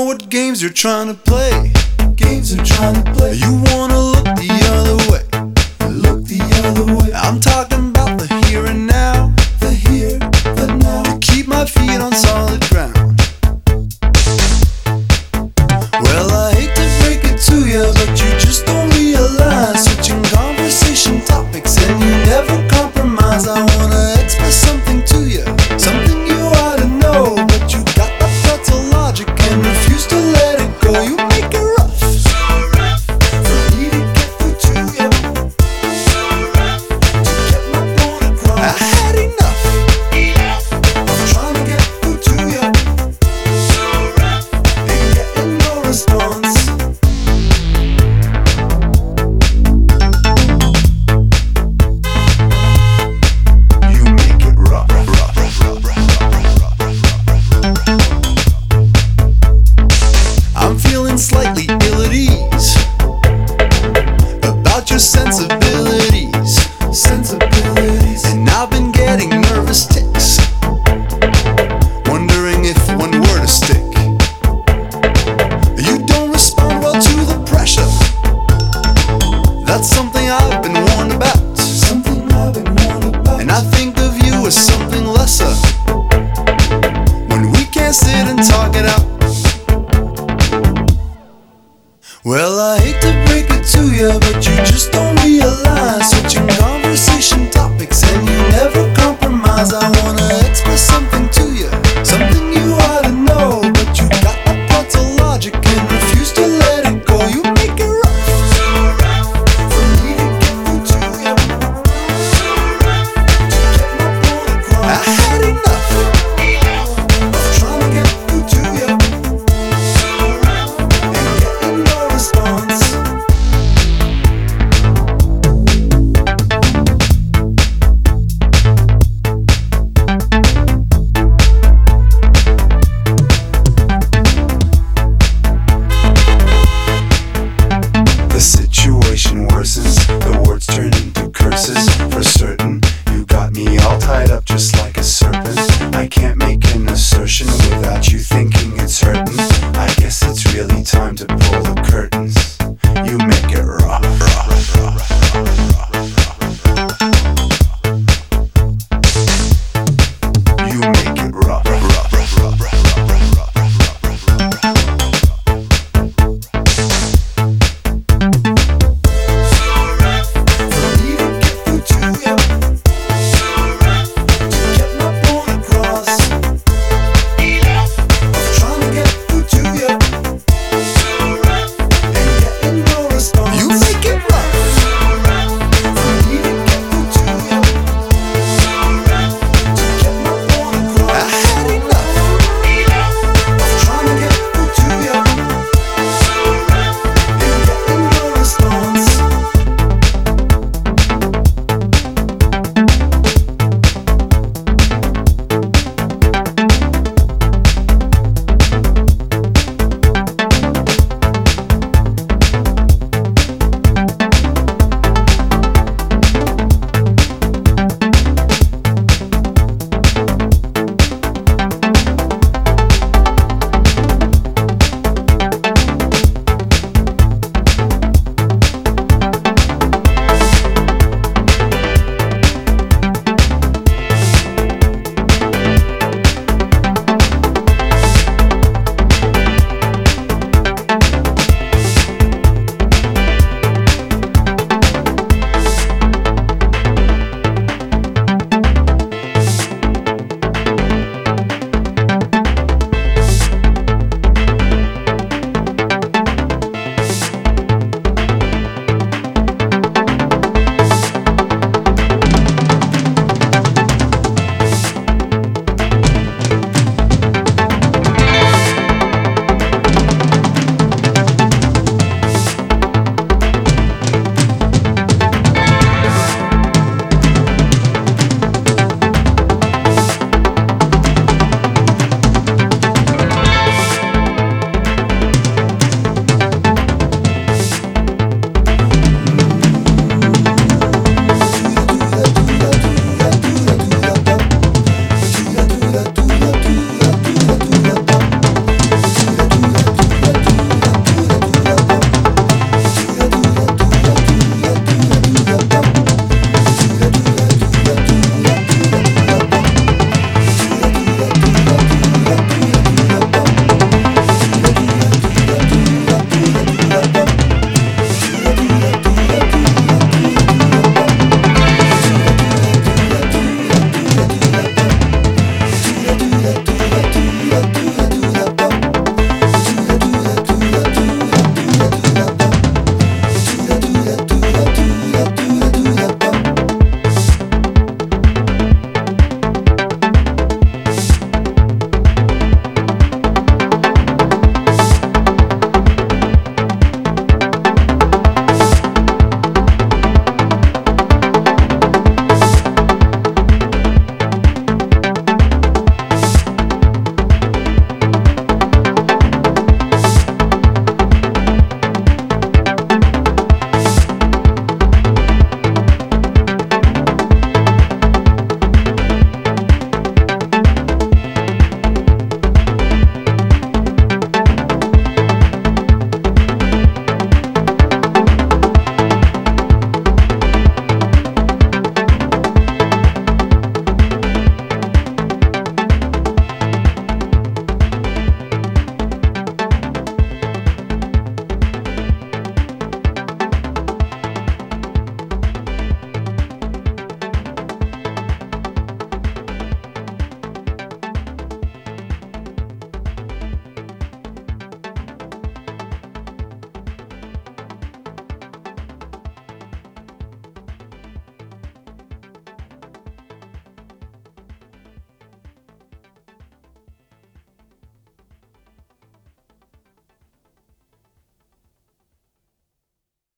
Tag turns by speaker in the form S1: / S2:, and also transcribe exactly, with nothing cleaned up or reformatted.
S1: what games you're trying to play. Games you're trying to play. You wanna look the other way. Look the other way. I'm talking about the here and now. The here, the now. To keep my feet on solid ground. Well, I hate to break it to you, but you just don't realize. Switching conversation topics and you never compromise. I wanna express something to you, something you ought to know, but you got that pretzel logic and refuse to let it go. You make it rough, so rough, for me to get through to you, so rough, to get my point across. I had enough, enough of trying to get through to you, so rough, and getting no response. You make it rough, rough, rough, rough, rough, rough, rough, rough. I'm feeling slightly ill at ease about your sensibilities, sensibilities, and I've been getting nervous ticks, wondering if one were to stick. You don't respond well to the pressure. That's something I've been warned about, something I've been warned about, and I think of you as something lesser when we can't sit and talk it out. Well, I hate to break it to you, but you just don't